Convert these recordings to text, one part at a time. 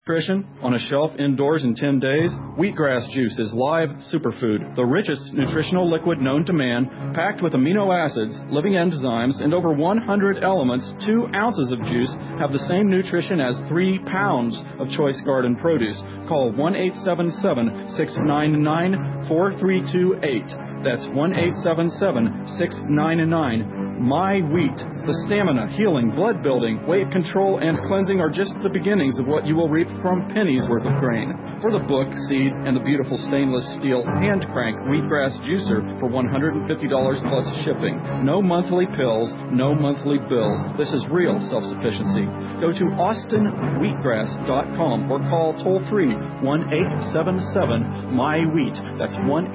Nutrition on a shelf indoors in 10 days? Wheatgrass juice is live superfood, the richest nutritional liquid known to man, packed with amino acids, living enzymes, and over 100 elements. 2 ounces of juice have the same nutrition as 3 pounds of choice garden produce. Call 1-877-699-4328. That's 1-877-699-MY-WHEAT. The stamina, healing, blood building, weight control, and cleansing are just the beginnings of what you will reap from pennies worth of grain. For the book, seed, and the beautiful stainless steel hand crank wheatgrass juicer for $150 plus shipping. No monthly pills, no monthly bills. This is real self-sufficiency. Go to austinwheatgrass.com or call toll-free 1-877-MY-WHEAT. That's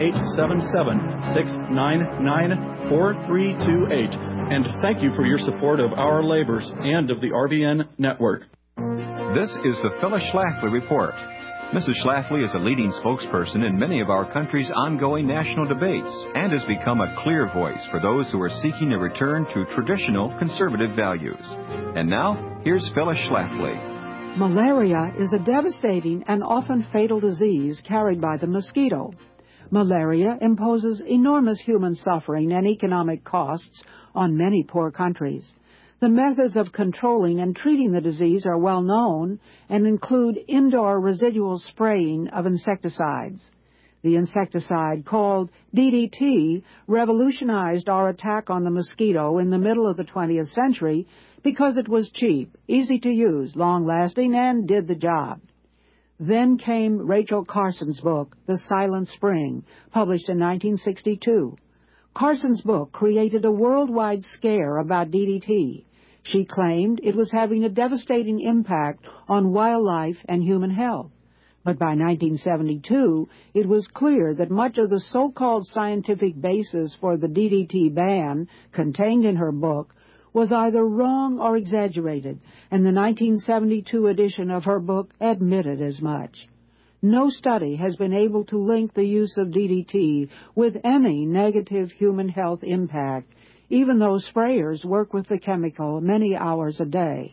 1-877-699-4328. And thank you for your support of our labors and of the RBN network. This is the Phyllis Schlafly Report. Mrs. Schlafly is a leading spokesperson in many of our country's ongoing national debates and has become a clear voice for those who are seeking a return to traditional conservative values. And now, here's Phyllis Schlafly. Malaria is a devastating and often fatal disease carried by the mosquito. Malaria imposes enormous human suffering and economic costs on many poor countries. The methods of controlling and treating the disease are well known and include indoor residual spraying of insecticides. The insecticide called DDT revolutionized our attack on the mosquito in the middle of the 20th century because it was cheap, easy to use, long-lasting, and did the job. Then came Rachel Carson's book, The Silent Spring, published in 1962. Carson's book created a worldwide scare about DDT. She claimed it was having a devastating impact on wildlife and human health. But by 1972, it was clear that much of the so-called scientific basis for the DDT ban contained in her book was either wrong or exaggerated, and the 1972 edition of her book admitted as much. No study has been able to link the use of DDT with any negative human health impact, even though sprayers work with the chemical many hours a day.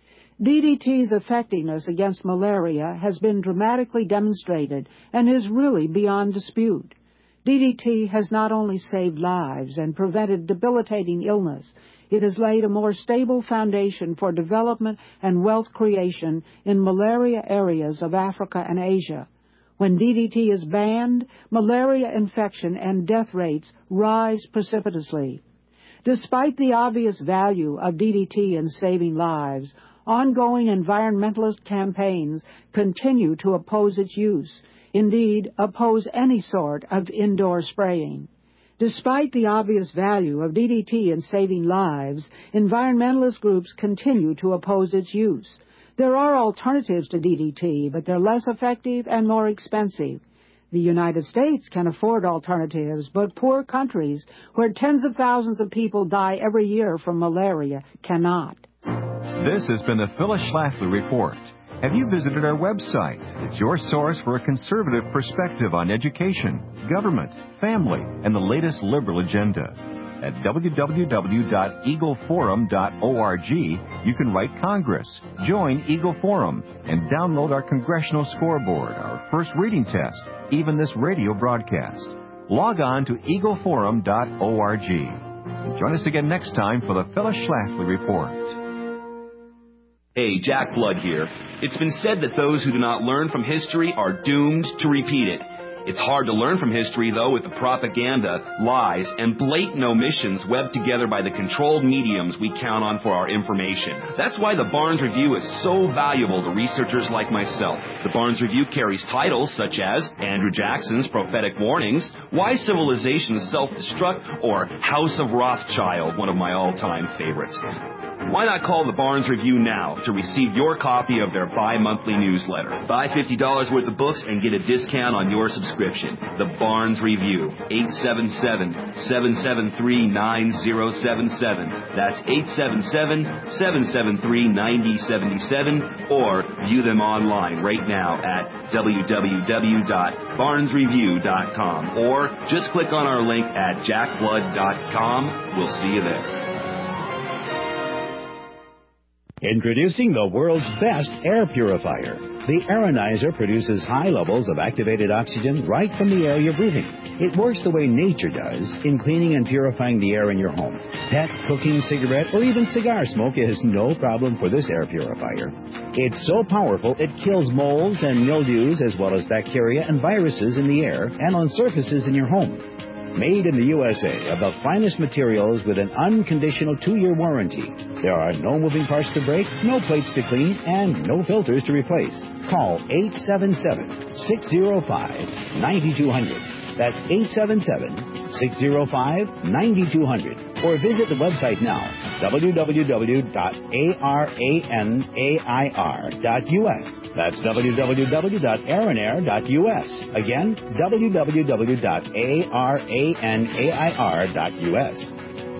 DDT's effectiveness against malaria has been dramatically demonstrated and is really beyond dispute. DDT has not only saved lives and prevented debilitating illness, it has laid a more stable foundation for development and wealth creation in malaria areas of Africa and Asia. When DDT is banned, malaria infection and death rates rise precipitously. Despite the obvious value of DDT in saving lives, ongoing environmentalist campaigns continue to oppose its use, indeed oppose any sort of indoor spraying. Despite the obvious value of DDT in saving lives, environmentalist groups continue to oppose its use. There are alternatives to DDT, but they're less effective and more expensive. The United States can afford alternatives, but poor countries, where tens of thousands of people die every year from malaria, cannot. This has been the Phyllis Schlafly Report. Have you visited our website? It's your source for a conservative perspective on education, government, family, and the latest liberal agenda. At www.eagleforum.org, you can write Congress, join Eagle Forum, and download our Congressional Scoreboard, our first reading test, even this radio broadcast. Log on to eagleforum.org. And join us again next time for the Phyllis Schlafly Report. Hey, Jack Blood here. It's been said that those who do not learn from history are doomed to repeat it. It's hard to learn from history, though, with the propaganda, lies, and blatant omissions webbed together by the controlled mediums we count on for our information. That's why the Barnes Review is so valuable to researchers like myself. The Barnes Review carries titles such as Andrew Jackson's Prophetic Warnings, Why Civilizations Self-Destruct, or House of Rothschild, one of my all-time favorites. Why not call the Barnes Review now to receive your copy of their bi-monthly newsletter? Buy $50 worth of books and get a discount on your subscription. The Barnes Review, 877-773-9077. That's 877-773-9077. Or view them online right now at www.barnesreview.com. Or just click on our link at jackblood.com. We'll see you there. Introducing the world's best air purifier. The Aeronizer produces high levels of activated oxygen right from the air you're breathing. It works the way nature does in cleaning and purifying the air in your home. Pet, cooking, cigarette, or even cigar smoke is no problem for this air purifier. It's so powerful it kills molds and mildews as well as bacteria and viruses in the air and on surfaces in your home. Made in the USA of the finest materials with an unconditional 2-year warranty. There are no moving parts to break, no plates to clean, and no filters to replace. Call 877-605-9200. That's 877-605-9200. Or visit the website now, www.aranair.us. That's www.aranair.us. Again, www.aranair.us.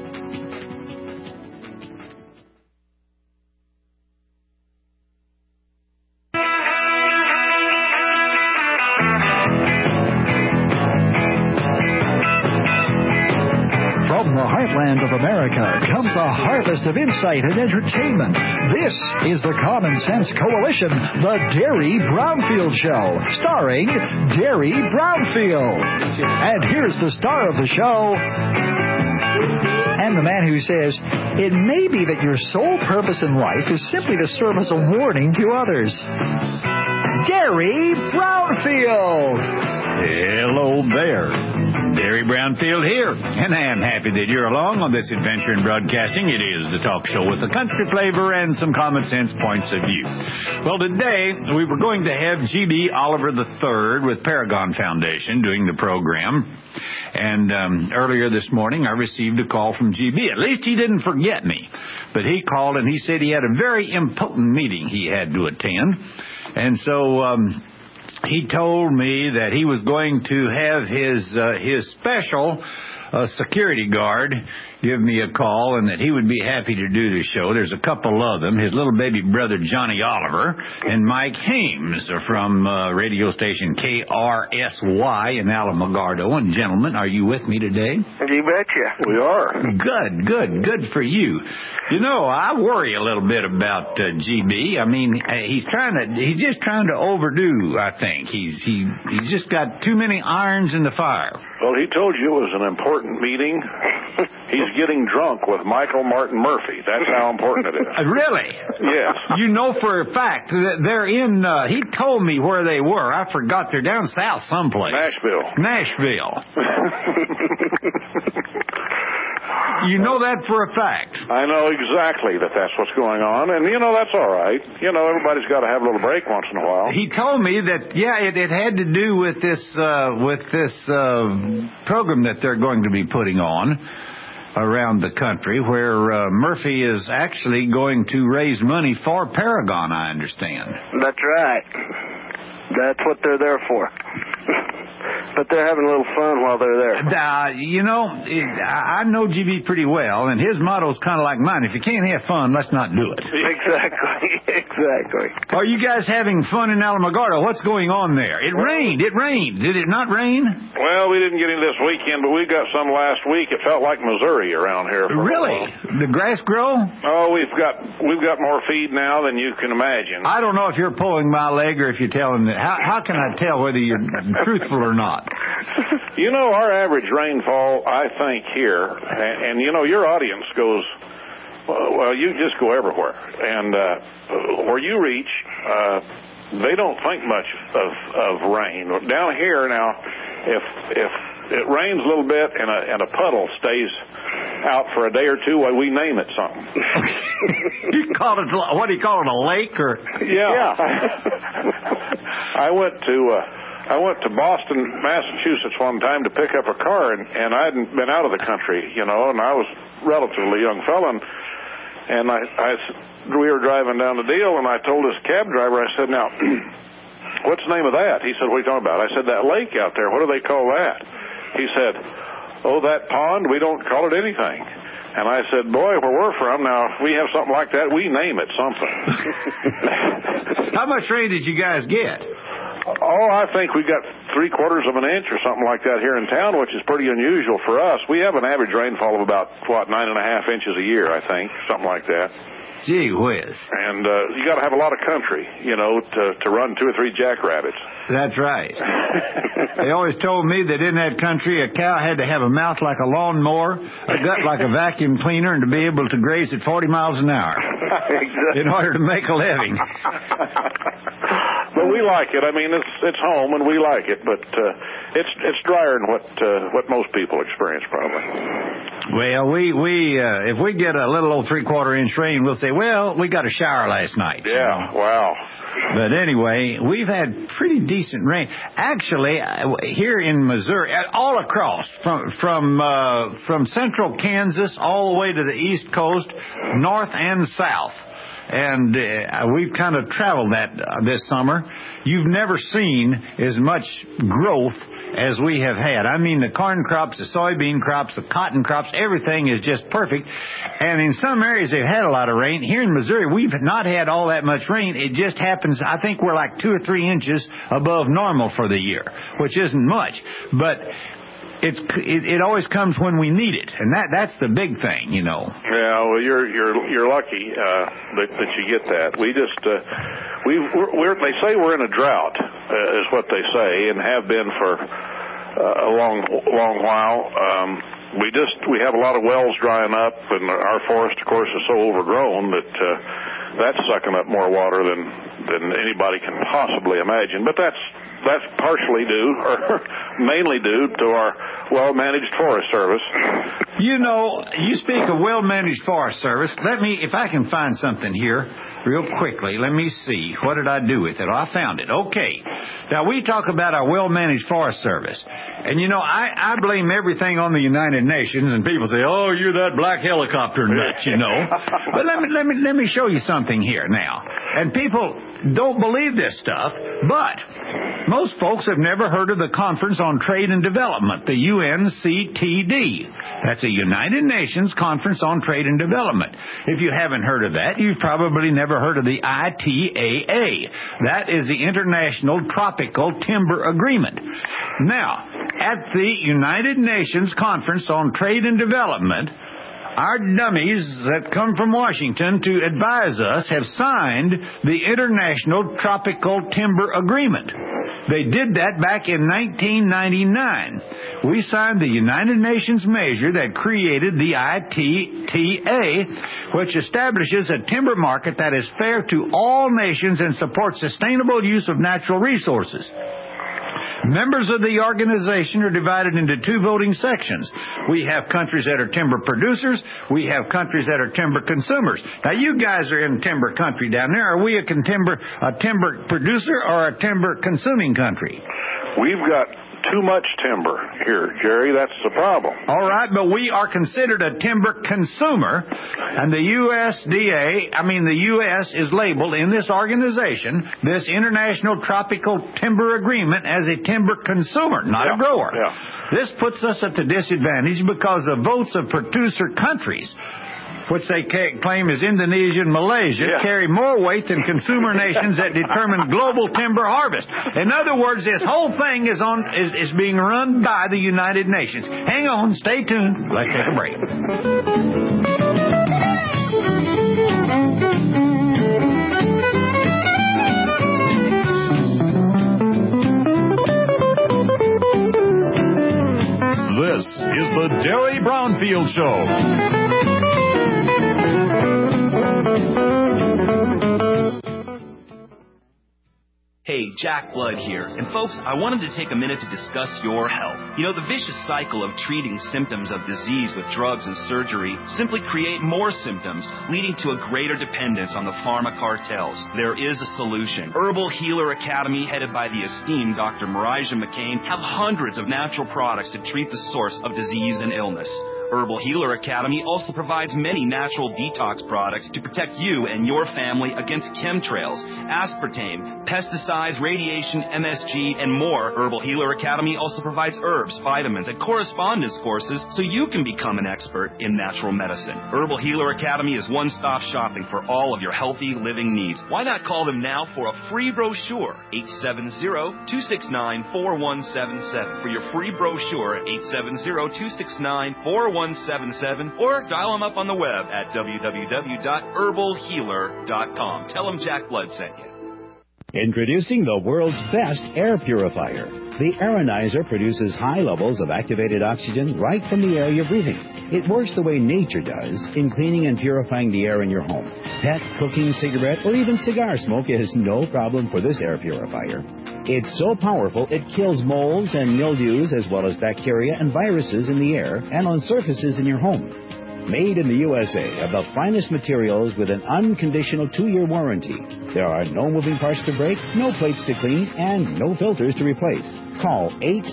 From the heartland of America comes a harvest of insight and entertainment. This is the Common Sense Coalition, the Derry Brownfield Show, starring Derry Brownfield. And here's the star of the show, and the man who says, it may be that your sole purpose in life is simply to serve as a warning to others. Derry Brownfield. Hello there. Derry Brownfield here, and I am happy that you're along on this adventure in broadcasting. It is the talk show with a country flavor and some common sense points of view. Well, today we were going to have G.B. Oliver III with Paragon Foundation doing the program, and earlier this morning I received a call from G.B. At least he didn't forget me, but he called and he said he had a very important meeting he had to attend, and so he told me that he was going to have his special security guard give me a call and that he would be happy to do the show. There's a couple of them, his little baby brother Johnny Oliver and Mike Hames from radio station KRSY in Alamogordo. And gentlemen, are you with me today? You betcha. We are. Good for you. You know, I worry a little bit about GB. I mean, he's just trying to overdo, I think. He's just got too many irons in the fire. Well, he told you it was an important meeting. He's getting drunk with Michael Martin Murphy. That's how important it is. Really? Yes. You know for a fact that they're in, he told me where they were. I forgot. They're down south someplace. Nashville. You know that for a fact. I know exactly that's what's going on, and, that's all right. Everybody's got to have a little break once in a while. He told me that, it had to do with this program that they're going to be putting on around the country where Murphy is actually going to raise money for Paragon, I understand. That's right. That's what they're there for. But they're having a little fun while they're there. I know GB pretty well, and his motto is kind of like mine. If you can't have fun, let's not do it. Exactly. Are you guys having fun in Alamogordo? What's going on there? It rained. Did it not rain? Well, we didn't get any this weekend, but we got some last week. It felt like Missouri around here. Really? The grass grow? Oh, we've got more feed now than you can imagine. I don't know if you're pulling my leg or if you're telling me. How can I tell whether you're truthful or not? Our average rainfall, I think, here, and your audience goes, well, you just go everywhere. And where you reach, they don't think much of rain. Down here now, if it rains a little bit and a puddle stays out for a day or two, we name it something. You call it, what do you call it, a lake? Or? Yeah. I went to Boston, Massachusetts one time to pick up a car, and I hadn't been out of the country, and I was a relatively young fella, and we were driving down the deal, and I told this cab driver, I said, now, what's the name of that? He said, what are you talking about? I said, that lake out there, what do they call that? He said, oh, that pond, we don't call it anything. And I said, boy, where we're from, now, if we have something like that, we name it something. How much rain did you guys get? Oh, I think we got 3/4 of an inch or something like that here in town, which is pretty unusual for us. We have an average rainfall of about, 9.5 inches a year, I think, something like that. Gee whiz. And you got to have a lot of country, to run 2 or 3 jackrabbits. That's right. They always told me that in that country a cow had to have a mouth like a lawnmower, a gut like a vacuum cleaner, and to be able to graze at 40 miles an hour. Exactly. In order to make a living. But we like it. I mean, it's home, and we like it. But it's drier than what most people experience, probably. Well, we if we get a little old 3/4-inch rain, we'll say, well, we got a shower last night. Yeah, wow. But anyway, we've had pretty decent rain. Actually, here in Missouri, all across, from central Kansas all the way to the East Coast, north and south. And we've kind of traveled that this summer. You've never seen as much growth as we have had. I mean, the corn crops, the soybean crops, the cotton crops, everything is just perfect. And in some areas they've had a lot of rain. Here in Missouri, we've not had all that much rain. It just happens, I think we're like 2 or 3 inches above normal for the year, which isn't much. But it always comes when we need it, and that's the big thing, Yeah, well, you're lucky that you get that. We just they say we're in a drought, is what they say, and have been for a long while. We have a lot of wells drying up, and our forest, of course, is so overgrown that that's sucking up more water than anybody can possibly imagine. But that's partially due, or mainly due, to our well-managed Forest Service. You speak of well-managed Forest Service. If I can find something here real quickly, let me see. What did I do with it? Oh, I found it. Okay. Now, we talk about our well-managed Forest Service. And, I blame everything on the United Nations, and people say, oh, you're that black helicopter nut, But let me show you something here now. And people don't believe this stuff, but most folks have never heard of the Conference on Trade and Development, the UNCTD. That's a United Nations Conference on Trade and Development. If you haven't heard of that, you've probably never heard of the ITAA. That is the International Tropical Timber Agreement. Now, at the United Nations Conference on Trade and Development, our dummies that come from Washington to advise us have signed the International Tropical Timber Agreement. They did that back in 1999. We signed the United Nations measure that created the ITTA, which establishes a timber market that is fair to all nations and supports sustainable use of natural resources. Members of the organization are divided into 2 voting sections. We have countries that are timber producers. We have countries that are timber consumers. Now, you guys are in timber country down there. Are we a timber producer or a timber consuming country? We've got too much timber here, Jerry. That's the problem. All right, but we are considered a timber consumer, and the U.S. is labeled in this organization, this International Tropical Timber Agreement, as a timber consumer, not a grower. Yeah. This puts us at a disadvantage because the votes of producer countries, which they claim is Indonesia and Malaysia, carry more weight than consumer nations that determine global timber harvest. In other words, this whole thing is being run by the United Nations. Hang on, stay tuned. Let's take a break. This is the Derry Brownfield Show. Hey, Jack Blood here. And folks, I wanted to take a minute to discuss your health. The vicious cycle of treating symptoms of disease with drugs and surgery simply create more symptoms, leading to a greater dependence on the pharma cartels. There is a solution. Herbal Healer Academy, headed by the esteemed Dr. Marijah McCain, have hundreds of natural products to treat the source of disease and illness. Herbal Healer Academy also provides many natural detox products to protect you and your family against chemtrails, aspartame, pesticides, radiation, MSG, and more. Herbal Healer Academy also provides herbs, vitamins, and correspondence courses so you can become an expert in natural medicine. Herbal Healer Academy is one-stop shopping for all of your healthy living needs. Why not call them now for a free brochure? 870-269-4177. For your free brochure, 870-269-4177. 4177 or dial them up on the web at www.herbalhealer.com. Tell them Jack Blood sent you. Introducing the world's best air purifier. The Aeronizer produces high levels of activated oxygen right from the air you're breathing. It works the way nature does in cleaning and purifying the air in your home. Pet, cooking, cigarette, or even cigar smoke is no problem for this air purifier. It's so powerful it kills molds and mildews as well as bacteria and viruses in the air and on surfaces in your home. Made in the USA of the finest materials with an unconditional 2-year warranty. There are no moving parts to break, no plates to clean, and no filters to replace. Call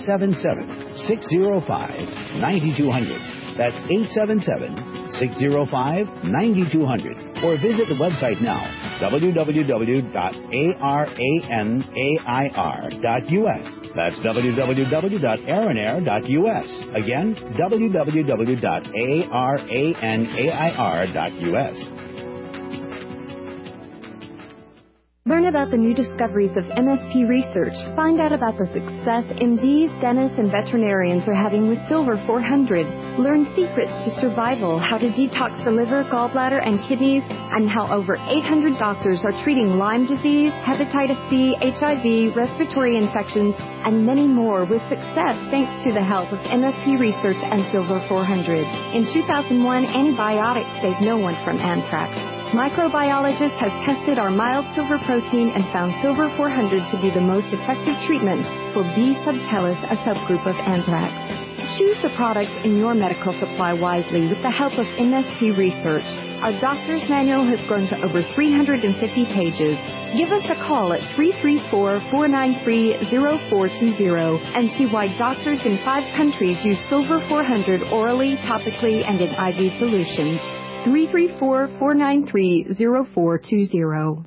877-605-9200. That's 877-605-9200. Or visit the website now, www.aranair.us. That's www.aranair.us. Again, www.aranair.us. Learn about the new discoveries of MSP research. Find out about the success MDs, dentists, and veterinarians are having with Silver 400. Learn secrets to survival, how to detox the liver, gallbladder, and kidneys, and how over 800 doctors are treating Lyme disease, hepatitis C, HIV, respiratory infections, and many more with success thanks to the help of MSP research and Silver 400. In 2001, antibiotics saved no one from anthrax. Microbiologist has tested our mild silver protein and found Silver 400 to be the most effective treatment for B. subtilis, a subgroup of anthrax. Choose the products in your medical supply wisely with the help of MSP research. Our doctor's manual has grown to over 350 pages. Give us a call at 334-493-0420 and see why doctors in 5 countries use Silver 400 orally, topically, and in IV solutions. 334-493-0420.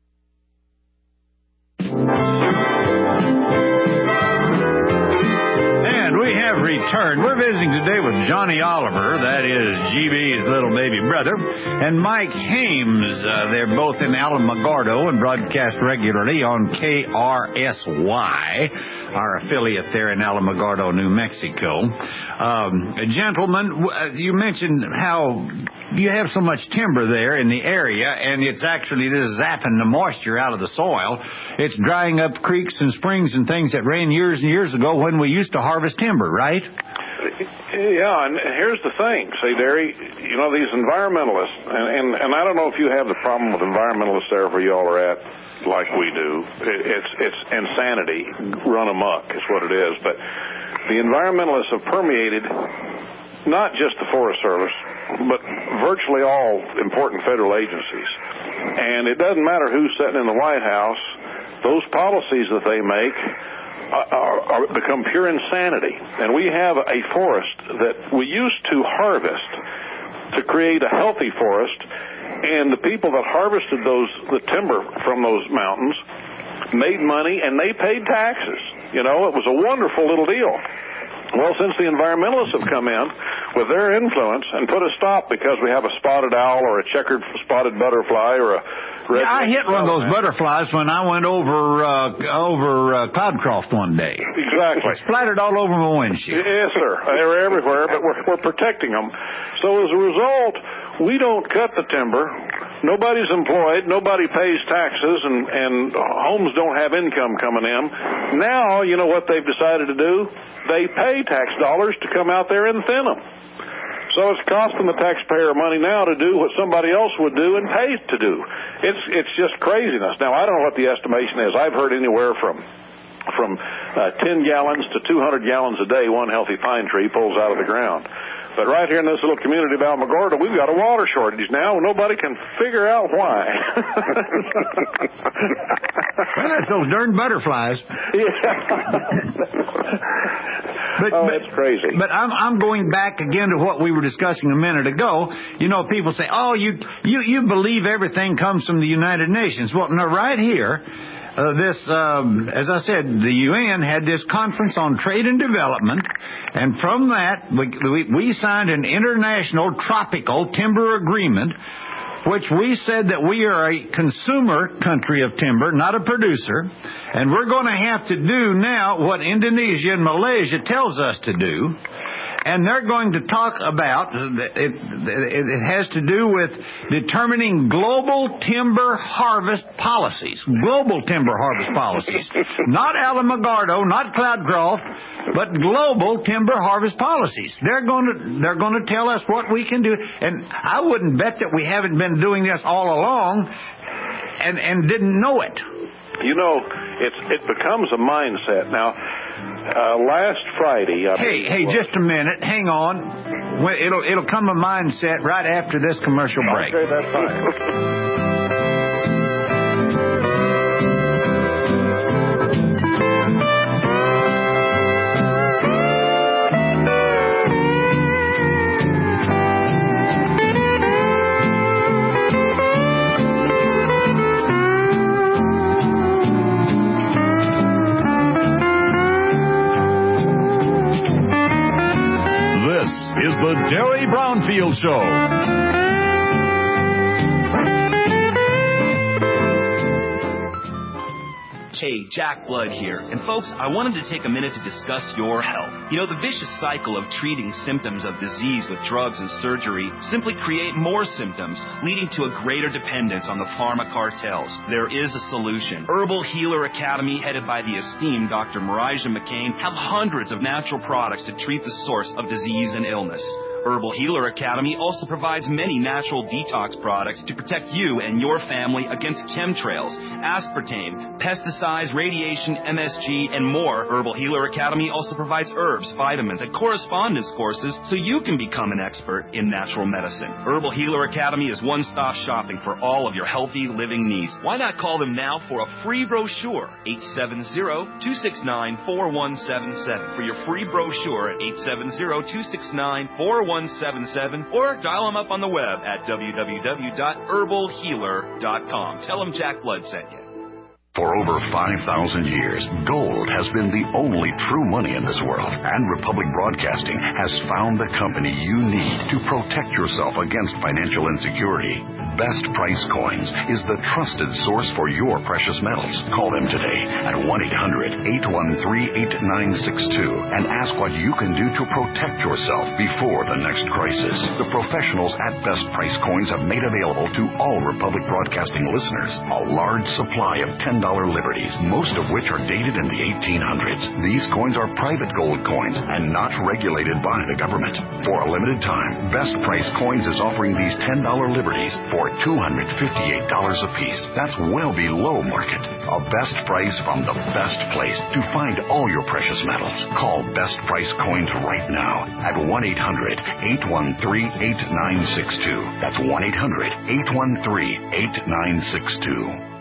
And we have returned. We're visiting today with Johnny Oliver, that is GB's little baby brother, and Mike Hames. They're both in Alamogordo and broadcast regularly on KRSY, our affiliate there in Alamogordo, New Mexico. Gentlemen, you mentioned how you have so much timber there in the area, and it's actually just zapping the moisture out of the soil. It's drying up creeks and springs and things that ran years and years ago when we used to harvest timber, right? Yeah, and here's the thing. See, Derry, you know, these environmentalists, and I don't know if you have the problem with environmentalists there where y'all are at like we do. It's insanity run amok is what it is. But the environmentalists have permeated not just the Forest Service, but virtually all important federal agencies. And it doesn't matter who's sitting in the White House, those policies that they make become pure insanity. And we have a forest that we used to harvest to create a healthy forest, and the people that harvested the timber from those mountains made money and they paid taxes. You know, it was a wonderful little deal. Well, since the environmentalists have come in with their influence and put a stop because we have a spotted owl or a checkered spotted butterfly or a red... Yeah, I hit one of those butterflies when I went over Cloudcroft one day. Exactly. It splattered all over my windshield. Yes, sir. They were everywhere, but we're protecting them. So as a result, we don't cut the timber. Nobody's employed. Nobody pays taxes, and homes don't have income coming in. Now, you know what they've decided to do? They pay tax dollars to come out there and thin them. So it's costing the taxpayer money now to do what somebody else would do and pay to do. It's just craziness. Now, I don't know what the estimation is. I've heard anywhere from 10 gallons to 200 gallons a day one healthy pine tree pulls out of the ground. But right here in this little community of Alamogordo, we've got a water shortage now, and nobody can figure out why. Well, that's those darn butterflies. Yeah. It's crazy. But I'm going back again to what we were discussing a minute ago. You know, people say, oh, you believe everything comes from the United Nations. Well, no, right here, as I said, the UN had this conference on trade and development, and from that, we signed an international tropical timber agreement, which we said that we are a consumer country of timber, not a producer, and we're going to have to do now what Indonesia and Malaysia tells us to do. and they're going to talk about, it has to do with determining global timber harvest policies. Global timber harvest policies. Not Alamogordo, not Cloudcroft, but global timber harvest policies. They're going to tell us what we can do. And I wouldn't bet that we haven't been doing this all along and didn't know it. You know, it becomes a mindset. Now, last Friday... Hey, just a minute. Hang on. It'll come a mindset right after this commercial break. Okay, that's fine. Is the Derry Brownfield Show. Hey, Jack Blood here. And folks, I wanted to take a minute to discuss your health. You know, the vicious cycle of treating symptoms of disease with drugs and surgery simply create more symptoms, leading to a greater dependence on the pharma cartels. There is a solution. Herbal Healer Academy, headed by the esteemed Dr. Marijah McCain, have hundreds of natural products to treat the source of disease and illness. Herbal Healer Academy also provides many natural detox products to protect you and your family against chemtrails, aspartame, pesticides, radiation, MSG, and more. Herbal Healer Academy also provides herbs, vitamins, and correspondence courses so you can become an expert in natural medicine. Herbal Healer Academy is one-stop shopping for all of your healthy living needs. Why not call them now for a free brochure? 870-269-4177 for your free brochure at 870-269-4177. Or dial them up on the web at www.herbalhealer.com. Tell them Jack Blood sent you. For over 5,000 years, gold has been the only true money in this world, and Republic Broadcasting has found the company you need to protect yourself against financial insecurity. Best Price Coins is the trusted source for your precious metals. Call them today at 1-800-813-8962 and ask what you can do to protect yourself before the next crisis. The professionals at Best Price Coins have made available to all Republic Broadcasting listeners a large supply of $10 liberties, most of which are dated in the 1800s. These coins are private gold coins and not regulated by the government. For a limited time, Best Price Coins is offering these $10 liberties for $258 apiece. That's well below market. A best price from the best place to find all your precious metals. Call Best Price Coins right now at 1-800-813-8962. That's 1-800-813-8962.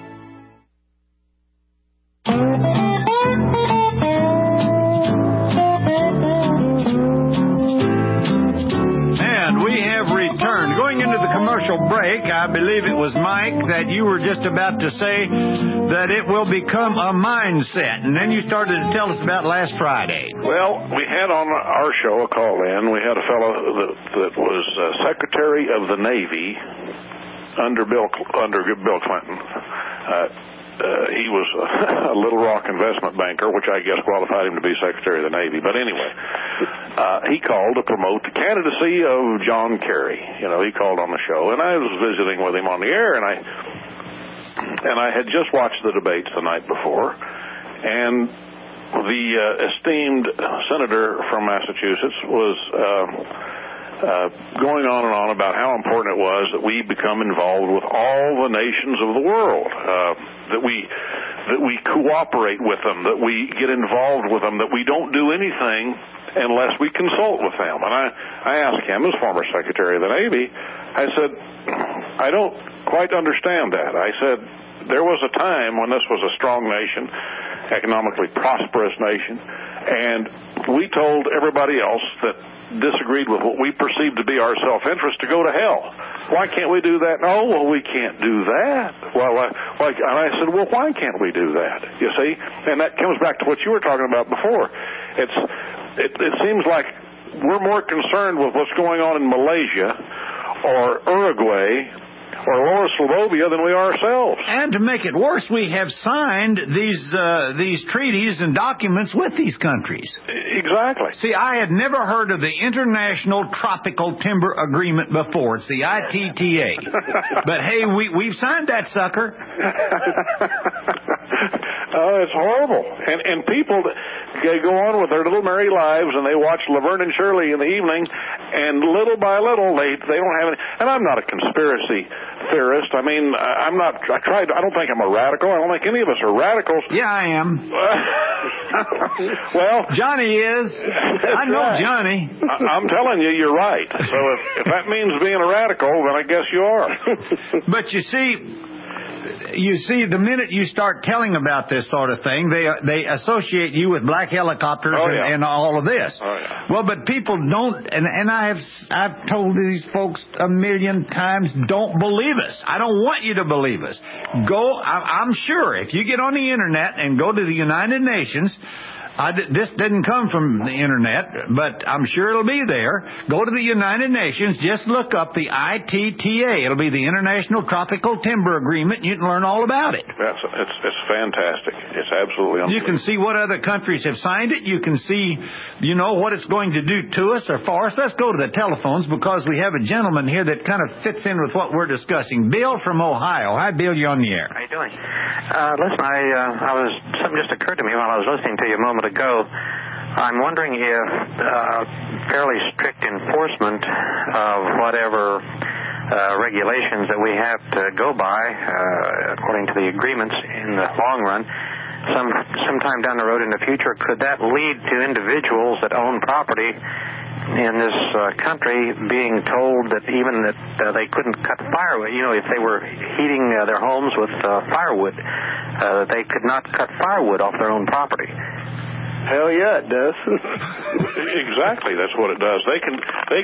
Break, I believe it was Mike that you were just about to say that it will become a mindset, and then you started to tell us about last Friday. Well, we had on our show a call-in. We had a fellow that was Secretary of the Navy under Bill Clinton. He was a Little Rock investment banker, which I guess qualified him to be Secretary of the Navy. But anyway, he called to promote the candidacy of John Kerry. You know, he called on the show, and I was visiting with him on the air, and I had just watched the debates the night before, and the esteemed senator from Massachusetts was going on and on about how important it was that we become involved with all the nations of the world, that we cooperate with them, that we get involved with them, that we don't do anything unless we consult with them. And I asked him, as former Secretary of the Navy, I said, I don't quite understand that. I said, there was a time when this was a strong nation, economically prosperous nation, and we told everybody else that disagreed with what we perceived to be our self-interest to go to hell. Why can't we do that? No, well, we can't do that. Well, and I said, well, why can't we do that? You see? And that comes back to what you were talking about before. It seems like we're more concerned with what's going on in Malaysia or Uruguay or Lower Slovovia than we are ourselves. And to make it worse, we have signed these treaties and documents with these countries. Exactly. See, I had never heard of the International Tropical Timber Agreement before. It's the ITTA. But hey, we've signed that sucker. It's horrible. And people they go on with their little merry lives, and they watch Laverne and Shirley in the evening, and little by little they don't have any. And I'm not a conspiracy theorist. I mean, I'm not. I don't think I'm a radical. I don't think any of us are radicals. Yeah, I am. Well, Johnny is. I know right. Johnny. I'm telling you, you're right. So if that means being a radical, then I guess you are. But you see, the minute you start telling about this sort of thing, they associate you with black helicopters and all of this. Oh, yeah. Well, but people don't, and I've told these folks a million times, don't believe us. I don't want you to believe us. I'm sure if you get on the internet and go to the United Nations, this didn't come from the internet, but I'm sure it'll be there. Go to the United Nations, just look up the ITTA. It'll be the International Tropical Timber Agreement. You can learn all about it. It's fantastic. It's absolutely unbelievable. You can see what other countries have signed it. You can see, what it's going to do to us or for us. Let's go to the telephones because we have a gentleman here that kind of fits in with what we're discussing. Bill from Ohio. Hi, Bill. You're on the air. How you doing? Listen, something just occurred to me while I was listening to you a moment ago. I'm wondering if fairly strict enforcement of whatever regulations that we have to go by, according to the agreements in the long run, sometime down the road in the future, could that lead to individuals that own property in this country being told that even that they couldn't cut firewood, if they were heating their homes with firewood, that they could not cut firewood off their own property? Hell yeah, it does. Exactly, that's what it does. They can.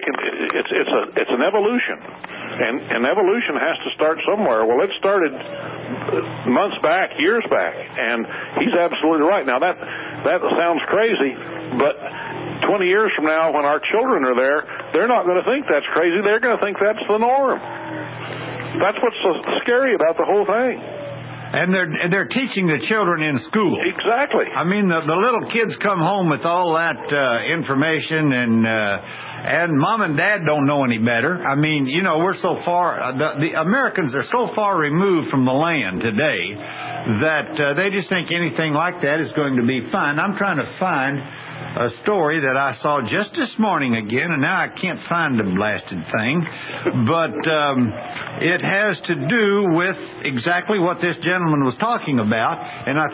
It's an evolution, and evolution has to start somewhere. Well, it started months back, years back, and he's absolutely right. Now that sounds crazy, but 20 years from now, when our children are there, they're not going to think that's crazy. They're going to think that's the norm. That's what's so scary about the whole thing. And they're teaching the children in school. Exactly. I mean, the little kids come home with all that information, and mom and dad don't know any better. I mean, we're so far, the Americans are so far removed from the land today that they just think anything like that is going to be fine. I'm trying to find a story that I saw just this morning again, and now I can't find the blasted thing, but it has to do with exactly what this gentleman was talking about, and I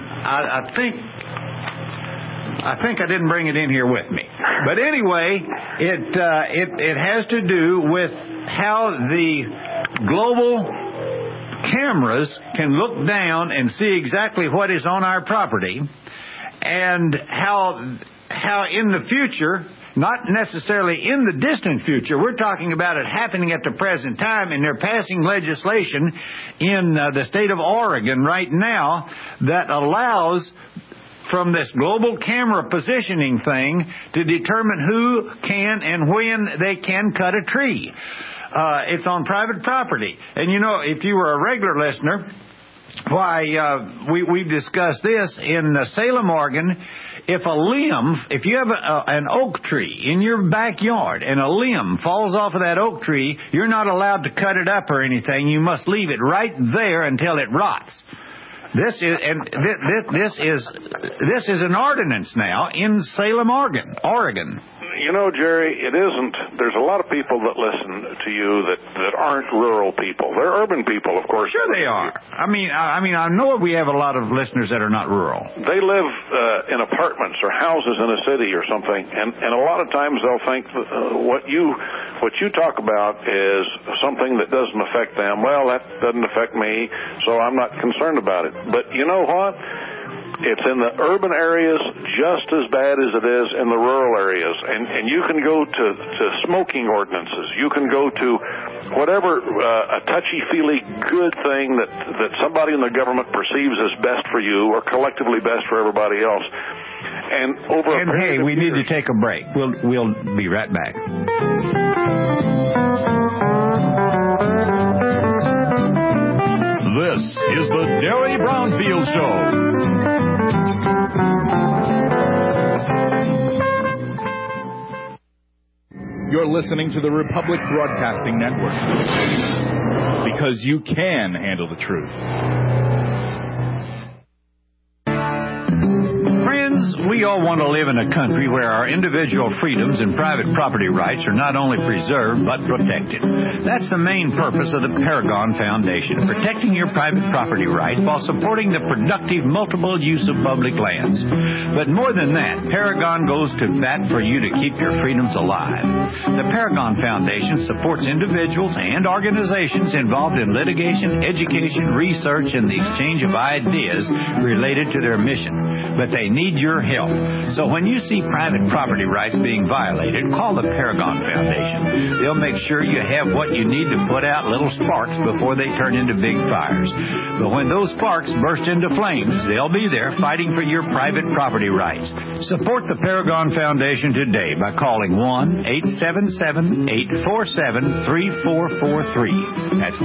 think I didn't bring it in here with me. But anyway, it has to do with how the global cameras can look down and see exactly what is on our property, and how in the future, not necessarily in the distant future, we're talking about it happening at the present time, and they're passing legislation in the state of Oregon right now that allows, from this global camera positioning thing, to determine who can and when they can cut a tree. It's on private property. And if you were a regular listener, we've discussed this in Salem, Oregon. If you have an oak tree in your backyard and a limb falls off of that oak tree, you're not allowed to cut it up or anything. You must leave it right there until it rots. This is an ordinance now in Salem, Oregon. Jerry, it isn't. There's a lot of people that listen to you that aren't rural people. They're urban people, of course. Sure they are. I mean, I know we have a lot of listeners that are not rural. They live in apartments or houses in a city or something, and a lot of times they'll think what you talk about is something that doesn't affect them. Well, that doesn't affect me, so I'm not concerned about it. But you know what? It's in the urban areas just as bad as it is in the rural areas. And you can go to smoking ordinances. You can go to whatever a touchy-feely good thing that somebody in the government perceives as best for you or collectively best for everybody else. And hey, we need to take a break. We'll be right back. This is the Derry Brownfield Show. You're listening to the Republic Broadcasting Network. Because you can handle the truth. Friends, we all want to live in a country where our individual freedoms and private property rights are not only preserved but protected. That's the main purpose of the Paragon Foundation, protecting your private property rights while supporting the productive multiple use of public lands. But more than that, Paragon goes to bat for you to keep your freedoms alive. The Paragon Foundation supports individuals and organizations involved in litigation, education, research, and the exchange of ideas related to their mission. But they need your help. So when you see private property rights being violated, call the Paragon Foundation. They'll make sure you have what you need to put out little sparks before they turn into big fires. But when those sparks burst into flames, they'll be there fighting for your private property rights. Support the Paragon Foundation today by calling 1-877-847-3443. That's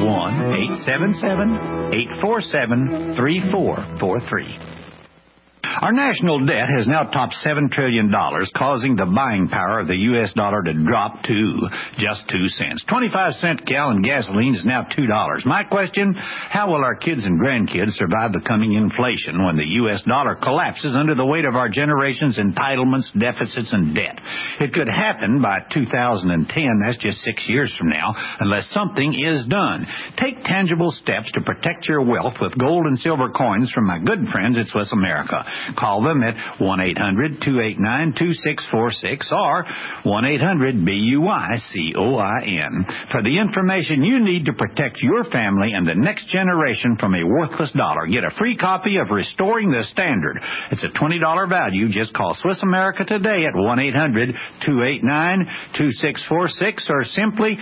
1-877-847-3443. Our national debt has now topped $7 trillion, causing the buying power of the U.S. dollar to drop to just 2 cents. 25-cent gallon gasoline is now $2. My question, how will our kids and grandkids survive the coming inflation when the U.S. dollar collapses under the weight of our generation's entitlements, deficits, and debt? It could happen by 2010, that's just 6 years from now, unless something is done. Take tangible steps to protect your wealth with gold and silver coins from my good friends at Swiss America. Call them at 1-800-289-2646 or 1-800-BUICOIN for the information you need to protect your family and the next generation from a worthless dollar. Get a free copy of Restoring the Standard. It's a $20 value. Just call Swiss America today at 1-800-289-2646 or simply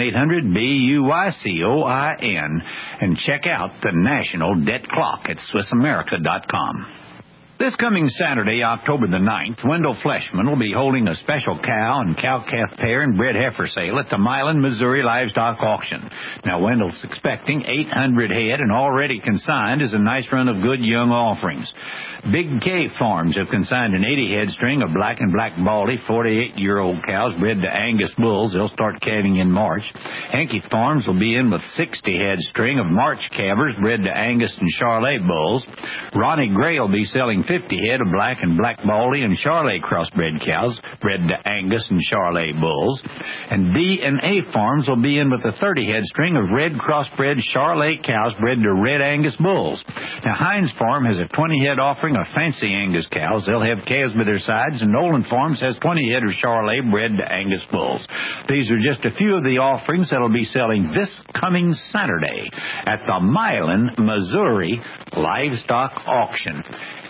1-800-BUICOIN and check out the National Debt Clock at SwissAmerica.com. This coming Saturday, October the 9th, Wendell Fleshman will be holding a special cow and cow-calf pair and bred heifer sale at the Milan, Missouri Livestock Auction. Now, Wendell's expecting 800 head, and already consigned is a nice run of good young offerings. Big K Farms have consigned an 80-head string of black and black baldy 48-year-old cows bred to Angus bulls. They'll start calving in March. Hankey Farms will be in with 60-head string of March calvers bred to Angus and Charolais bulls. Ronnie Gray will be selling 50 head of black and black baldy and Charolais crossbred cows bred to Angus and Charolais bulls. And B&A Farms will be in with a 30-head string of red crossbred Charolais cows bred to red Angus bulls. Now, Hines Farm has a 20-head offering of fancy Angus cows. They'll have calves by their sides, and Nolan Farms has 20 head of Charolais bred to Angus bulls. These are just a few of the offerings that'll be selling this coming Saturday at the Milan, Missouri Livestock Auction.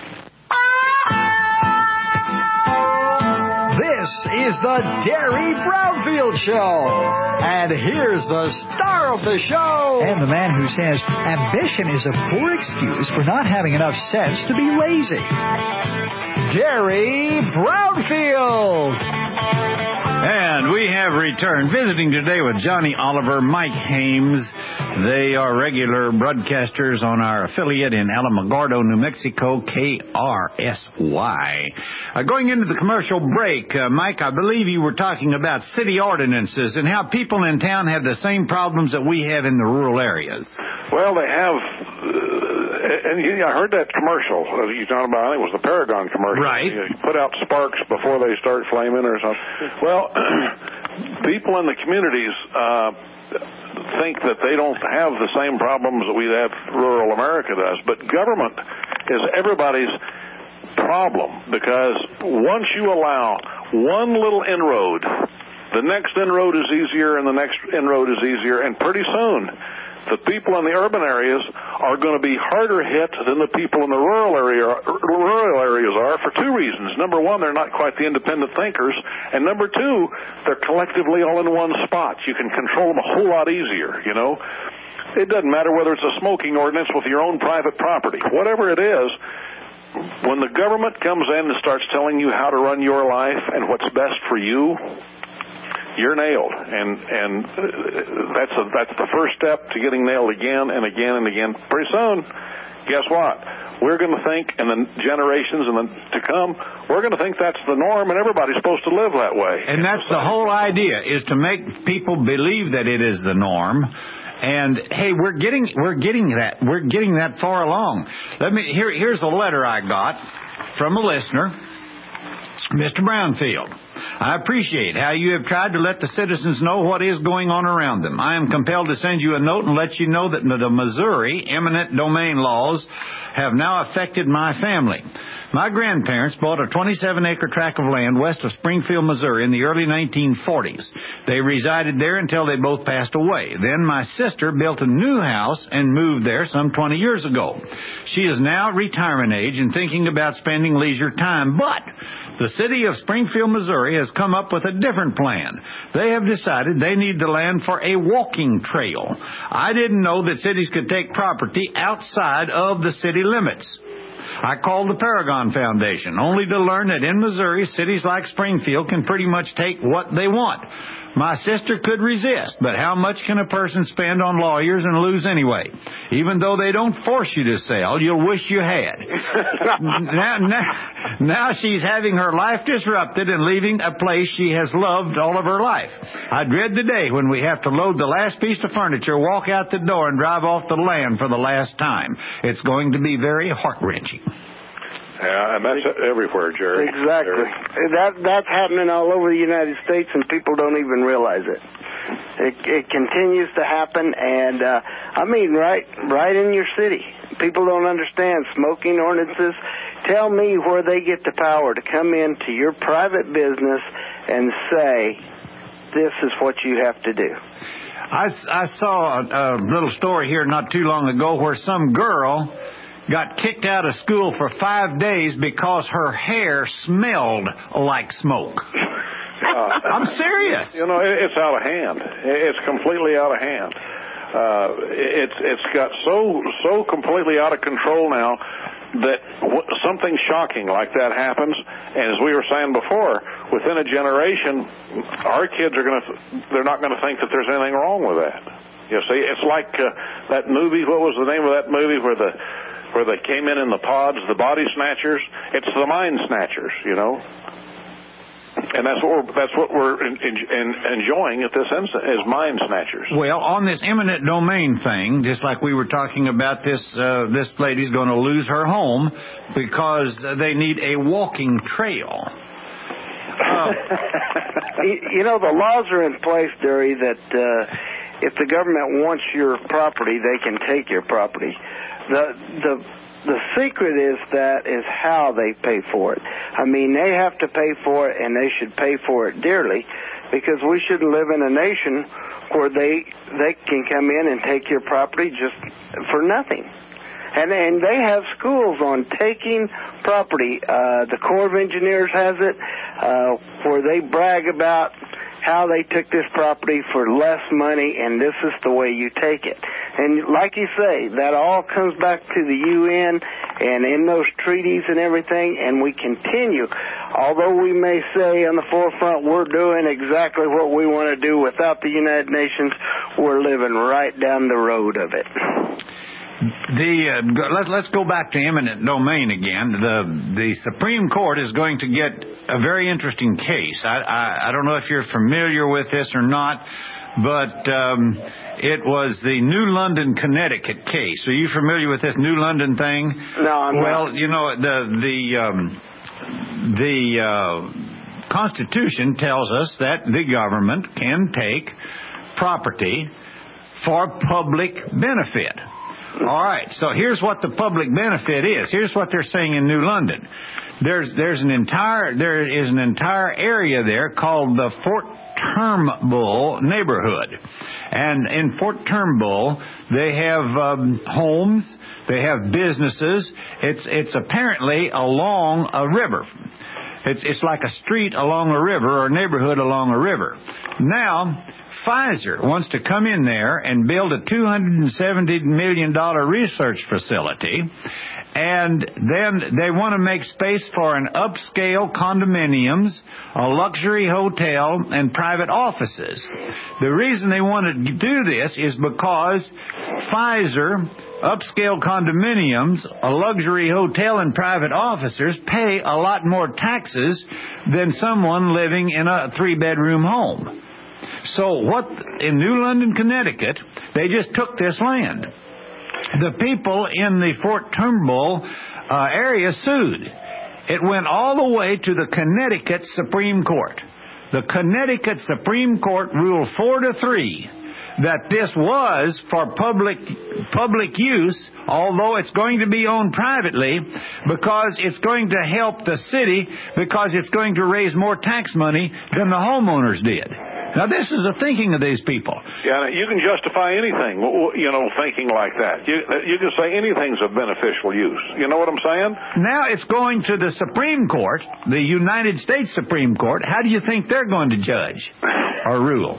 This is the Derry Brownfield Show. And here's the star of the show. And the man who says ambition is a poor excuse for not having enough sense to be lazy. Derry Brownfield. And we have returned, visiting today with Johnny Oliver, Mike Hames. They are regular broadcasters on our affiliate in Alamogordo, New Mexico, KRSY. Going into the commercial break, Mike, I believe you were talking about city ordinances and how people in town have the same problems that we have in the rural areas. Well, they have, and I heard that commercial you're talking about. I think it was the Paragon commercial. Right. You put out sparks before they start flaming or something. Well, people in the communities think that they don't have the same problems that we have rural America does. But government is everybody's problem, because once you allow one little inroad, the next inroad is easier and the next inroad is easier, and pretty soon the people in the urban areas are going to be harder hit than the people in the rural areas are, for two reasons. Number one, they're not quite the independent thinkers, and number two, they're collectively all in one spot. You can control them a whole lot easier, you know. It doesn't matter whether it's a smoking ordinance with your own private property. Whatever it is, when the government comes in and starts telling you how to run your life and what's best for you, you're nailed. And that's the first step to getting nailed again and again and again. Pretty soon, guess what? We're going to think, and the generations to come, we're going to think that's the norm, and everybody's supposed to live that way. And that's the whole idea, is to make people believe that it is the norm. And hey, we're getting that far along. Here's a letter I got from a listener, Mr. Brownfield. I appreciate how you have tried to let the citizens know what is going on around them. I am compelled to send you a note and let you know that the Missouri eminent domain laws have now affected my family. My grandparents bought a 27-acre tract of land west of Springfield, Missouri in the early 1940s. They resided there until they both passed away. Then my sister built a new house and moved there some 20 years ago. She is now retirement age and thinking about spending leisure time, but the city of Springfield, Missouri has come up with a different plan. They have decided they need the land for a walking trail. I didn't know that cities could take property outside of the city limits. I called the Paragon Foundation, only to learn that in Missouri, cities like Springfield can pretty much take what they want. My sister could resist, but how much can a person spend on lawyers and lose anyway? Even though they don't force you to sell, you'll wish you had. Now she's having her life disrupted and leaving a place she has loved all of her life. I dread the day when we have to load the last piece of furniture, walk out the door, and drive off the land for the last time. It's going to be very heart-wrenching. Yeah, and that's everywhere, Jerry. Exactly. That's happening all over the United States, and people don't even realize it. It continues to happen, and I mean, right in your city. People don't understand smoking ordinances. Tell me where they get the power to come into your private business and say, this is what you have to do. I saw a little story here not too long ago where some girl got kicked out of school for 5 days because her hair smelled like smoke. I'm serious. You know, it's out of hand. It's completely out of hand. It's got so completely out of control now that something shocking like that happens, and as we were saying before, within a generation, our kids they're not going to think that there's anything wrong with that. You see, it's like that movie. What was the name of that movie where they came in the pods, the body snatchers? It's the mind snatchers, you know. And that's what we're enjoying at this instant, is mind snatchers. Well, on this eminent domain thing, just like we were talking about, this lady's going to lose her home because they need a walking trail. You know, the laws are in place, Derry, that if the government wants your property, they can take your property. The secret is how they pay for it. I mean, they have to pay for it, and they should pay for it dearly, because we shouldn't live in a nation where they can come in and take your property just for nothing. And they have schools on taking property. The Corps of Engineers has it, where they brag about how they took this property for less money, and this is the way you take it. And like you say, that all comes back to the UN and in those treaties and everything, and we continue. Although we may say on the forefront we're doing exactly what we want to do without the United Nations, we're living right down the road of it. Let's go back to eminent domain again. The Supreme Court is going to get a very interesting case. I don't know if you're familiar with this or not, but it was the New London, Connecticut case. Are you familiar with this New London thing? No, I'm not. Well, you know, the Constitution tells us that the government can take property for public benefit. All right, so here's what the public benefit is. Here's what they're saying in New London. There is an entire area there called the Fort Turnbull neighborhood. And in Fort Turnbull, they have homes, they have businesses. It's apparently along a river. It's like a street along a river or a neighborhood along a river. Now, Pfizer wants to come in there and build a $270 million research facility, and then they want to make space for an upscale condominiums, a luxury hotel, and private offices. The reason they want to do this is because Pfizer, upscale condominiums, a luxury hotel, and private officers pay a lot more taxes than someone living in a 3-bedroom home. So in New London, Connecticut, they just took this land. The people in the Fort Turnbull area sued. It went all the way to the Connecticut Supreme Court. The Connecticut Supreme Court ruled 4-3 that this was for public use, although it's going to be owned privately, because it's going to help the city, because it's going to raise more tax money than the homeowners did. Now, this is the thinking of these people. Yeah, you can justify anything, thinking like that. You can say anything's of beneficial use. You know what I'm saying? Now it's going to the Supreme Court, the United States Supreme Court. How do you think they're going to judge or rule?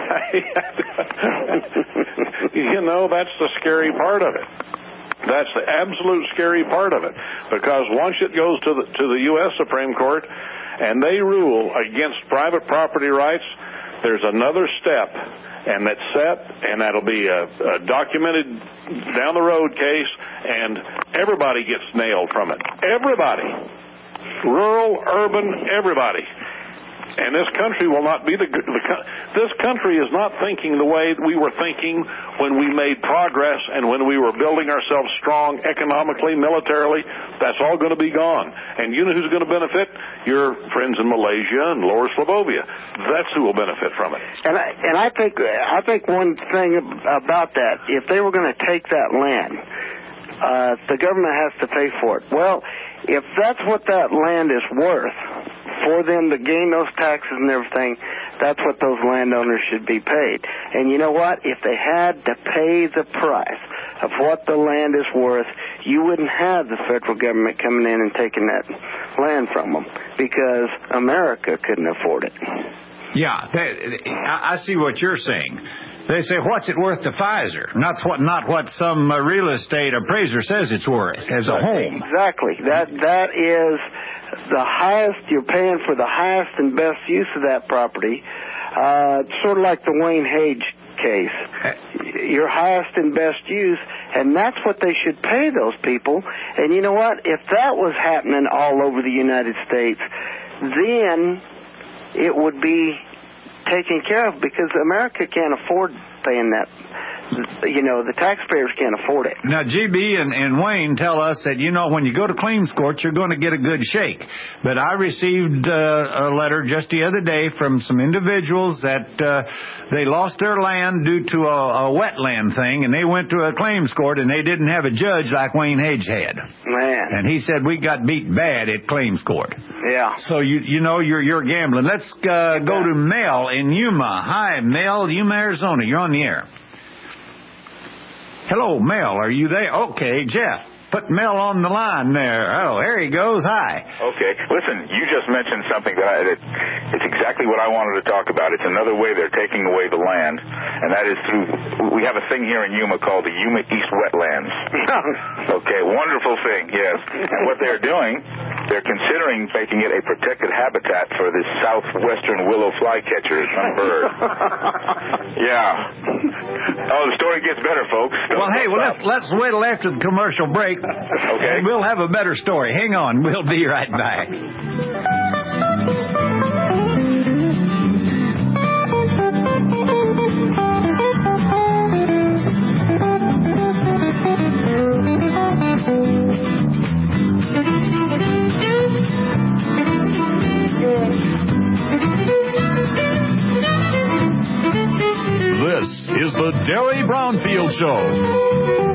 That's the scary part of it. That's the absolute scary part of it. Because once it goes to the U.S. Supreme Court and they rule against private property rights, there's another step, and that's set, and that'll be a documented down-the-road case, and everybody gets nailed from it. Everybody. Rural, urban, everybody. And this country will not be this country is not thinking the way we were thinking when we made progress and when we were building ourselves strong economically, militarily. That's all going to be gone. And you know who's going to benefit? Your friends in Malaysia and Lower Slovovia. That's who will benefit from it. And I think one thing about that, if they were going to take that land, the government has to pay for it. Well, if that's what that land is worth, for them to gain those taxes and everything, that's what those landowners should be paid. And you know what? If they had to pay the price of what the land is worth, you wouldn't have the federal government coming in and taking that land from them, because America couldn't afford it. Yeah, I see what you're saying. They say, what's it worth to Pfizer? Not what some real estate appraiser says it's worth as a home. Exactly. That is the highest. You're paying for the highest and best use of that property. Sort of like the Wayne Hage case. Your highest and best use, and that's what they should pay those people. And you know what? If that was happening all over the United States, then it would be taken care of, because America can't afford paying that. The taxpayers can't afford it. Now, GB and Wayne tell us that, when you go to claims court, you're going to get a good shake. But I received a letter just the other day from some individuals that they lost their land due to a wetland thing, and they went to a claims court, and they didn't have a judge like Wayne Hage had. Man. And he said, we got beat bad at claims court. Yeah. So, you're gambling. Let's go to Mel in Yuma. Hi, Mel, Yuma, Arizona. You're on the air. Hello, Mel. Are you there? Okay, Jeff. Put Mel on the line there. Oh, there he goes. Hi. Okay. Listen, you just mentioned something that it's exactly what I wanted to talk about. It's another way they're taking away the land, and that is we have a thing here in Yuma called the Yuma East Wetlands. Okay, wonderful thing, yes. And what they're doing, they're considering making it a protected habitat for the southwestern willow flycatcher, some bird. Yeah. Oh, the story gets better, folks. Let's wait till after the commercial break. Okay. And we'll have a better story. Hang on. We'll be right back. This is the Derry Brownfield Show.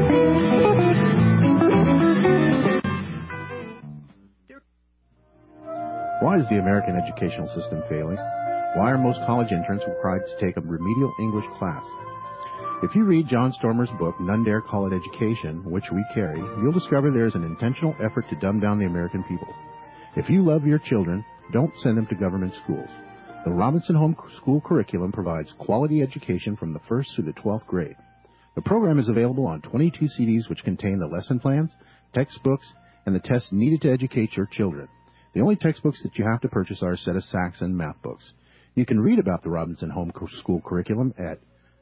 Why is the American educational system failing? Why are most college entrants required to take a remedial English class? If you read John Stormer's book, None Dare Call It Education, which we carry, you'll discover there is an intentional effort to dumb down the American people. If you love your children, don't send them to government schools. The Robinson Home School curriculum provides quality education from the 1st through the 12th grade. The program is available on 22 CDs which contain the lesson plans, textbooks, and the tests needed to educate your children. The only textbooks that you have to purchase are a set of Saxon math books. You can read about the Robinson Home School curriculum at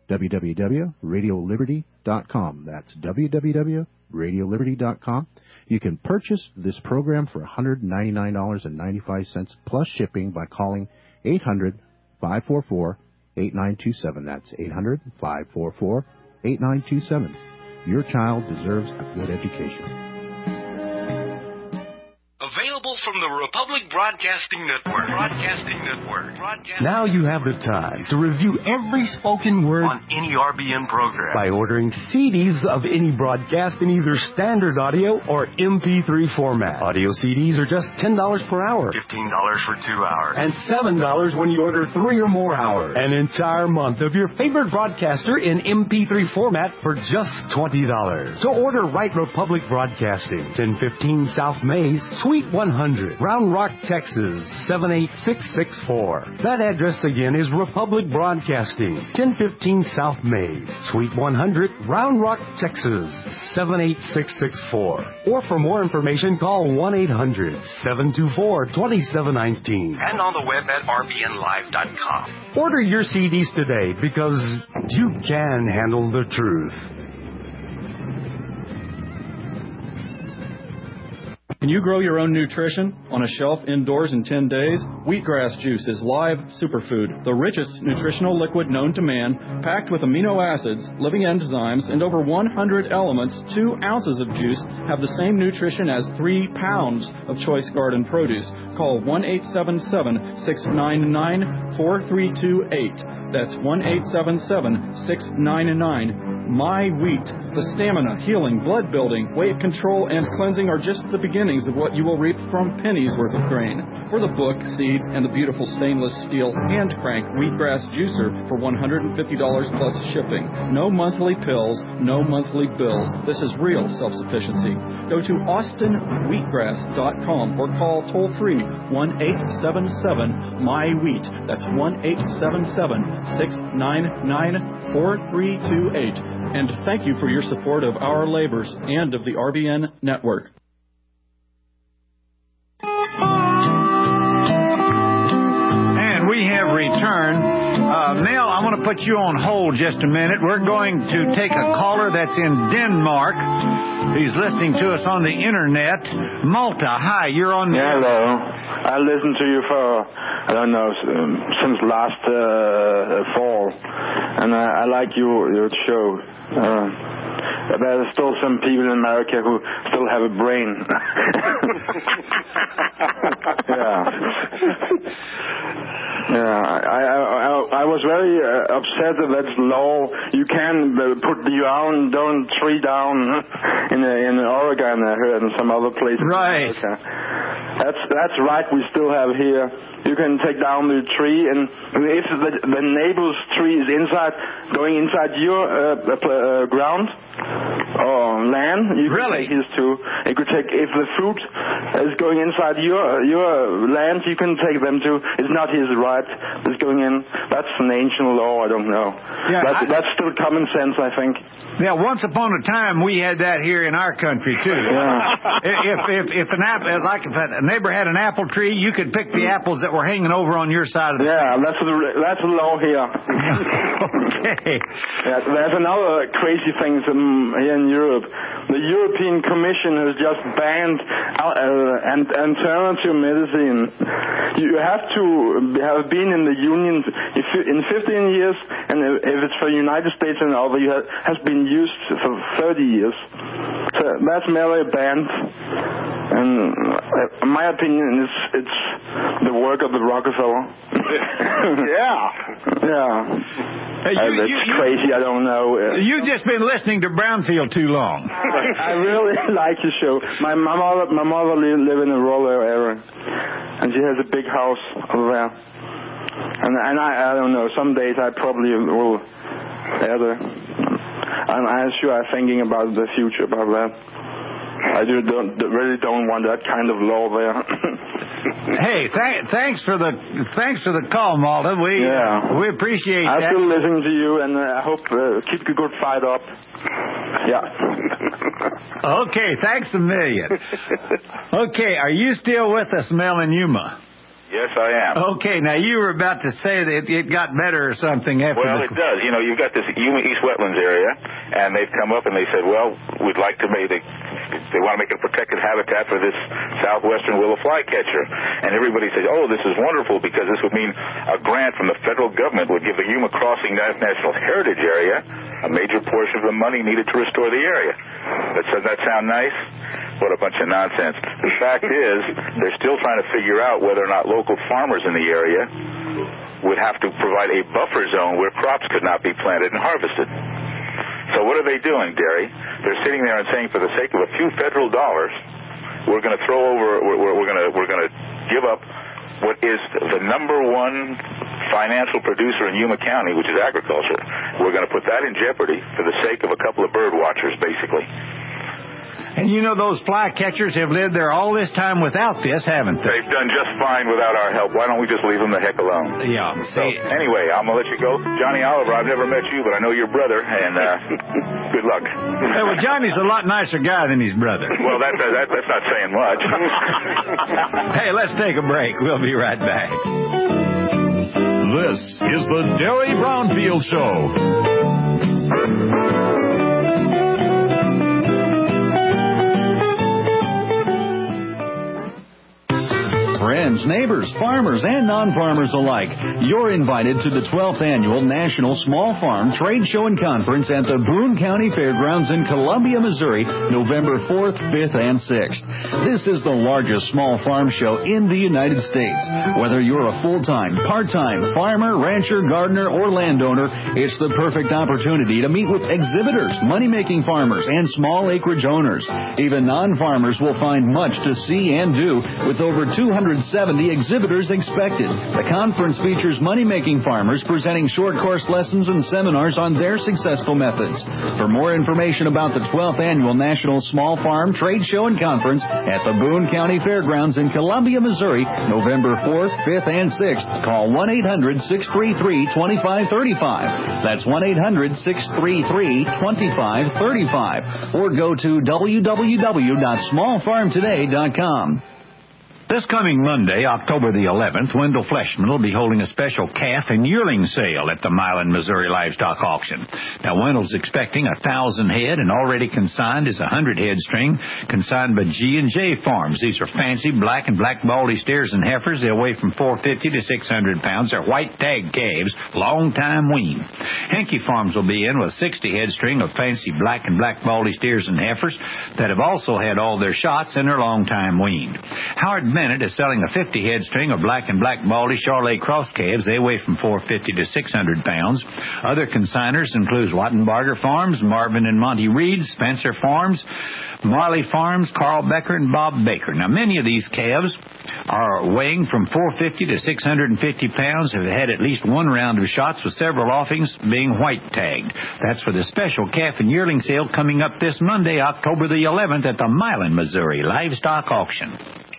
www.radioliberty.com. That's www.radioliberty.com. You can purchase this program for $199.95 plus shipping by calling 800-544-8927. That's 800-544-8927. Your child deserves a good education. Available from the Republic Broadcasting Network. Now you have the time to review every spoken word On any RBN program. by ordering CDs of any broadcast in either standard audio or MP3 format. Audio CDs are just $10 per hour. $15 for 2 hours. And $7 when you order 3 or more hours. An entire month of your favorite broadcaster in MP3 format for just $20. So order Right Republic Broadcasting, 1015 South Mays, Suite 100, Round Rock, Texas, 78664. That address again is Republic Broadcasting, 1015 South Mays, Suite 100, Round Rock, Texas, 78664. Or for more information, call 1-800-724-2719. And on the web at rbnlive.com. Order your CDs today because you can handle the truth. Can you grow your own nutrition on a shelf indoors in 10 days? Wheatgrass juice is live superfood, the richest nutritional liquid known to man, packed with amino acids, living enzymes, and over 100 elements. 2 ounces of juice have the same nutrition as 3 pounds of choice garden produce. Call 1-877-699-4328. That's 1-877-699-MY WHEAT. The stamina, healing, blood building, weight control, and cleansing are just the beginnings of what you will reap from pennies worth of grain. For the book, seed, and the beautiful stainless steel hand crank wheatgrass juicer for $150 plus shipping. No monthly pills, no monthly bills. This is real self-sufficiency. Go to austinwheatgrass.com or call toll-free 1-877-MY-WHEAT. That's 1-877-699-4328. And thank you for your support of our labors and of the RBN network. And we have returned. Mel, I want to put you on hold just a minute. We're going to take a caller that's in Denmark. He's listening to us on the internet. Malta, hi, you're on the air. Hello. I listened to you for, I don't know, since last fall. And I like your show. There are still some people in America who still have a brain. I was very upset that that's law. You can put the tree down in Oregon, I heard, and some other places. Right. That's right. We still have here. You can take down the tree, and if the neighbor's tree is going inside your ground or land, you can take his too. You could take, if the fruit is going inside your land, you can take them too. It's not his right. It's going in. That's an ancient law. I don't know. Yeah, that's still common sense, I think. Yeah, once upon a time we had that here in our country too. Yeah. If a neighbor had an apple tree, you could pick the apples that were hanging over on your side of the tree. That's the law here. Okay. Yeah, there's another crazy thing here in Europe. The European Commission has just banned alternative medicine. You have to have been in the Union in 15 years, and if it's for the United States and other, has been used for 30 years. So that's merely banned. And in my opinion, it's the work of the Rockefeller. Hey, that's crazy. I don't know. You've just been listening to Brownfield too long. I really like your show. My mother live in a rural area, and she has a big house over there. And I don't know. Some days I probably will there. I'm sure I'm thinking about the future about that. I really don't want that kind of law there. Hey, thanks for the call, Malta. We appreciate that. I'm still listening to you, and I hope keep the good fight up. Yeah. Okay, thanks a million. Okay, are you still with us, Mel in Yuma? Yes, I am. Okay, now you were about to say that it got better or something after. Well, it does. You know, you've got this Yuma East Wetlands area, and they've come up and they said, well, we'd like to make they want to make a protected habitat for this southwestern willow flycatcher. And everybody said, oh, this is wonderful because this would mean a grant from the federal government would give the Yuma Crossing National Heritage Area a major portion of the money needed to restore the area. Doesn't that sound nice? What a bunch of nonsense. The fact is, they're still trying to figure out whether or not local farmers in the area would have to provide a buffer zone where crops could not be planted and harvested. So what are they doing, Derry? They're sitting there and saying, for the sake of a few federal dollars, we're going to we're going to give up what is the number one financial producer in Yuma County, which is agriculture. We're going to put that in jeopardy for the sake of a couple of bird watchers, basically. And you know those flycatchers have lived there all this time without this, haven't they? They've done just fine without our help. Why don't we just leave them the heck alone? Yeah. So, anyway, I'm going to let you go. Johnny Oliver, I've never met you, but I know your brother, and good luck. Hey, well, Johnny's a lot nicer guy than his brother. Well, that's not saying much. Hey, let's take a break. We'll be right back. This is the Derry Brownfield Show. Friends, neighbors, farmers, and non-farmers alike, you're invited to the 12th Annual National Small Farm Trade Show and Conference at the Boone County Fairgrounds in Columbia, Missouri, November 4th, 5th, and 6th. This is the largest small farm show in the United States. Whether you're a full-time, part-time, farmer, rancher, gardener, or landowner, it's the perfect opportunity to meet with exhibitors, money-making farmers, and small acreage owners. Even non-farmers will find much to see and do with over 270 exhibitors expected. The conference features money-making farmers presenting short course lessons and seminars on their successful methods. For more information about the 12th Annual National Small Farm Trade Show and Conference at the Boone County Fairgrounds in Columbia, Missouri, November 4th, 5th, and 6th, call 1-800-633-2535. That's 1-800-633-2535. Or go to www.smallfarmtoday.com. This coming Monday, October the 11th, Wendell Fleshman will be holding a special calf and yearling sale at the Milan, Missouri Livestock Auction. Now, Wendell's expecting 1,000 head, and already consigned is 100 head string, consigned by G&J Farms. These are fancy black and black baldy steers and heifers. They weigh from 450 to 600 pounds. They're white tag calves, long time weaned. Henke Farms will be in with 60 head string of fancy black and black baldy steers and heifers that have also had all their shots and are long time weaned. Howard Bennett is selling a 50 head string of black and black baldy Charolais cross calves. They weigh from 450 to 600 pounds. Other consigners include Wattenbarger Farms, Marvin and Monty Reed, Spencer Farms, Marley Farms, Carl Becker, and Bob Baker. Now, many of these calves are weighing from 450 to 650 pounds, have had at least one round of shots, with several offings being white tagged. That's for the special calf and yearling sale coming up this Monday, October the 11th at the Milan, Missouri Livestock Auction.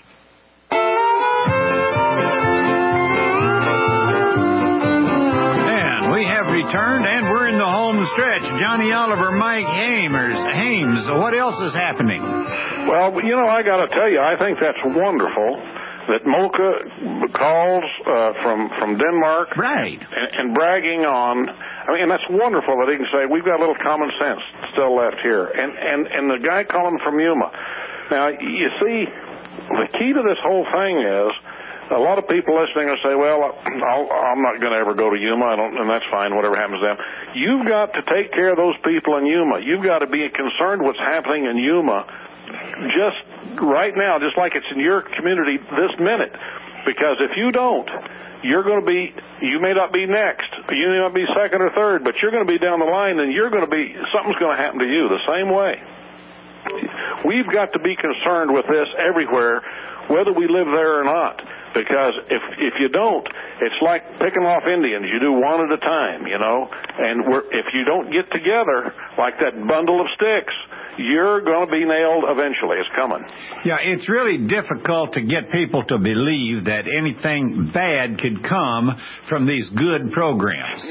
Returned, and we're in the home stretch. Johnny Oliver, Mike Hames. What else is happening? Well, you know, I got to tell you, I think that's wonderful that Mocha calls from Denmark, right, and bragging on. I mean, that's wonderful that he can say we've got a little common sense still left here. And the guy calling from Yuma. Now, you see, the key to this whole thing is, a lot of people listening will say, well, I'm not going to ever go to Yuma, and that's fine, whatever happens to them. You've got to take care of those people in Yuma. You've got to be concerned what's happening in Yuma just right now, just like it's in your community this minute. Because if you don't, you may not be next, you may not be second or third, but you're going to be down the line, and something's going to happen to you the same way. We've got to be concerned with this everywhere, whether we live there or not. Because if you don't, it's like picking off Indians. You do one at a time, you know. And if you don't get together like that bundle of sticks, you're going to be nailed eventually. It's coming. Yeah, it's really difficult to get people to believe that anything bad could come from these good programs.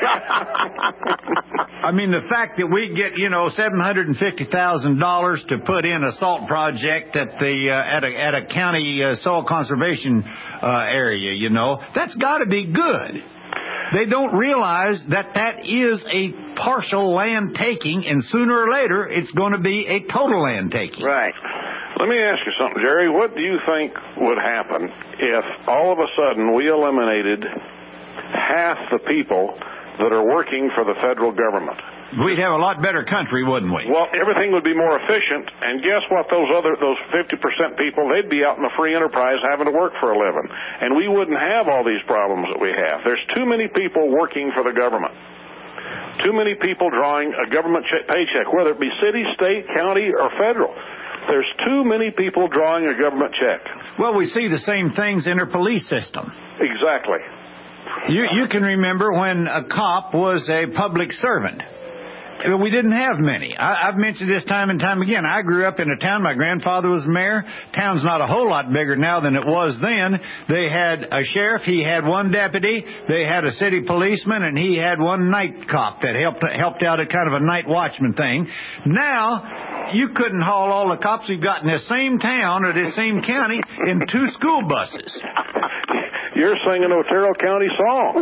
I mean, the fact that we get, $750,000 to put in a salt project at a county soil conservation area, that's got to be good. They don't realize that is a partial land taking, and sooner or later it's going to be a total land taking. Right. Let me ask you something, Jerry. What do you think would happen if all of a sudden we eliminated half the people that are working for the federal government? We'd have a lot better country, wouldn't we? Well, everything would be more efficient, and guess what? Those 50% people, they'd be out in the free enterprise having to work for a living, and we wouldn't have all these problems that we have. There's too many people working for the government. Too many people drawing a government paycheck, whether it be city, state, county, or federal. There's too many people drawing a government check. Well, we see the same things in our police system. Exactly. You can remember when a cop was a public servant. We didn't have many. I've mentioned this time and time again. I grew up in a town. My grandfather was mayor. Town's not a whole lot bigger now than it was then. They had a sheriff. He had one deputy. They had a city policeman, and he had one night cop that helped out at kind of a night watchman thing. Now, you couldn't haul all the cops we've got in this same town or this same county in 2 school buses. You're singing Otero County song.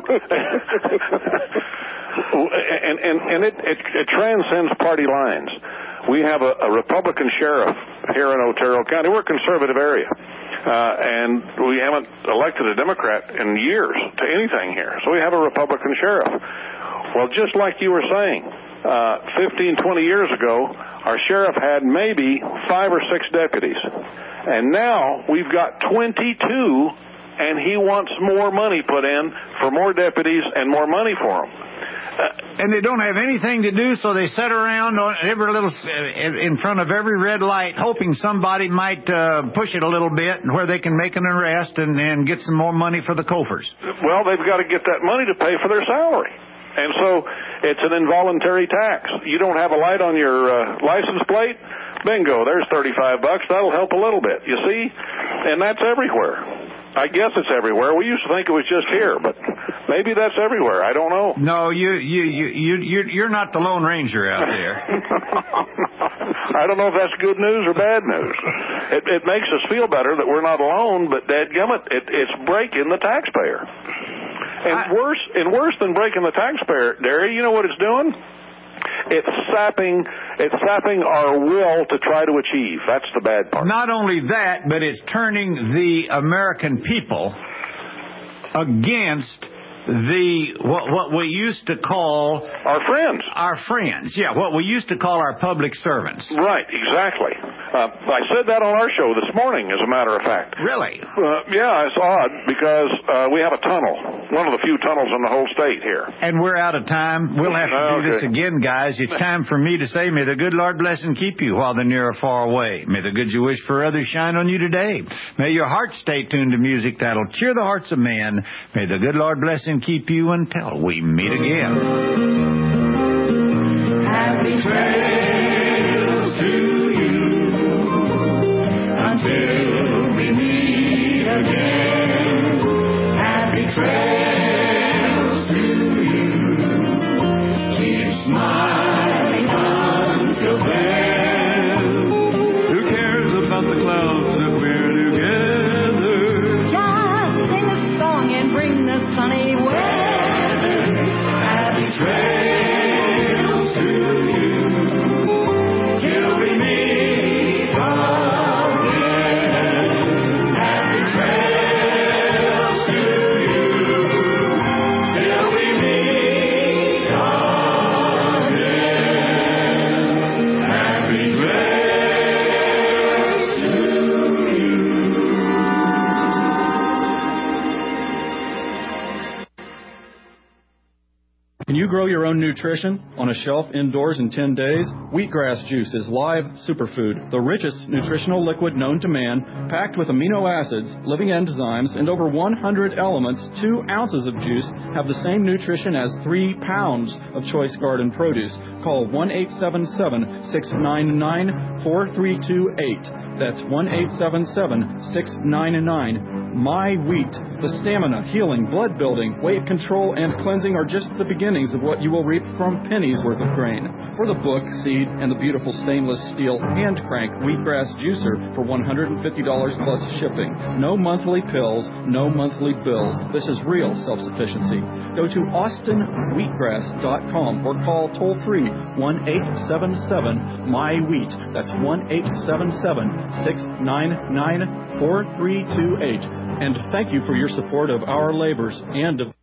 And it transcends party lines. We have a Republican sheriff here in Otero County. We're a conservative area. And we haven't elected a Democrat in years to anything here. So we have a Republican sheriff. Well, just like you were saying, 15, 20 years ago, our sheriff had maybe 5 or 6 deputies. And now we've got 22, and he wants more money put in for more deputies and more money for them. And they don't have anything to do, so they sit around on in front of every red light, hoping somebody might push it a little bit where they can make an arrest and get some more money for the coffers. Well, they've got to get that money to pay for their salary. And so it's an involuntary tax. You don't have a light on your license plate? Bingo, there's $35. That'll help a little bit, you see? And that's everywhere. I guess it's everywhere. We used to think it was just here, but maybe that's everywhere. I don't know. No, you're not the Lone Ranger out there. I don't know if that's good news or bad news. It makes us feel better that we're not alone, but dadgummit, it's breaking the taxpayer. And worse than breaking the taxpayer, Derry, you know what it's doing? It's sapping our will to try to achieve. That's the bad part. Not only that, but it's turning the American people against what we used to call our friends. Our friends, yeah, what we used to call our public servants. Right, exactly. I said that on our show this morning, as a matter of fact. Really? Yeah, it's odd because we have a tunnel, one of the few tunnels in the whole state here. And we're out of time. We'll have to do this again, guys. It's time for me to say, may the good Lord bless and keep you while they're near or far away. May the good you wish for others shine on you today. May your heart stay tuned to music that'll cheer the hearts of men. May the good Lord bless and keep you until we meet again. Happy trails to you until we meet again. Happy trails to you. Keep smiling until then. Who cares about the clouds if we're together? Just sing a song and bring the sunny weather. Happy trails to you. Can you grow your own nutrition on a shelf indoors in 10 days? Wheatgrass juice is live superfood, the richest nutritional liquid known to man, packed with amino acids, living enzymes, and over 100 elements. 2 ounces of juice have the same nutrition as 3 pounds of choice garden produce. Call 1-877-699-4328. That's 1-877-699-MY-WHEAT. The stamina, healing, blood building, weight control, and cleansing are just the beginnings of what you will reap from pennies worth of grain. For the book, seed, and the beautiful stainless steel hand crank wheatgrass juicer for $150 plus shipping. No monthly pills, no monthly bills. This is real self-sufficiency. Go to austinwheatgrass.com or call toll-free 1-877-MY-WHEAT. That's 1-877-699-4328. And thank you for your support of our labors and of...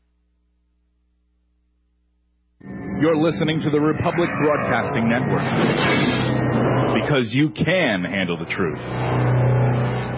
You're listening to the Republic Broadcasting Network. Because you can handle the truth.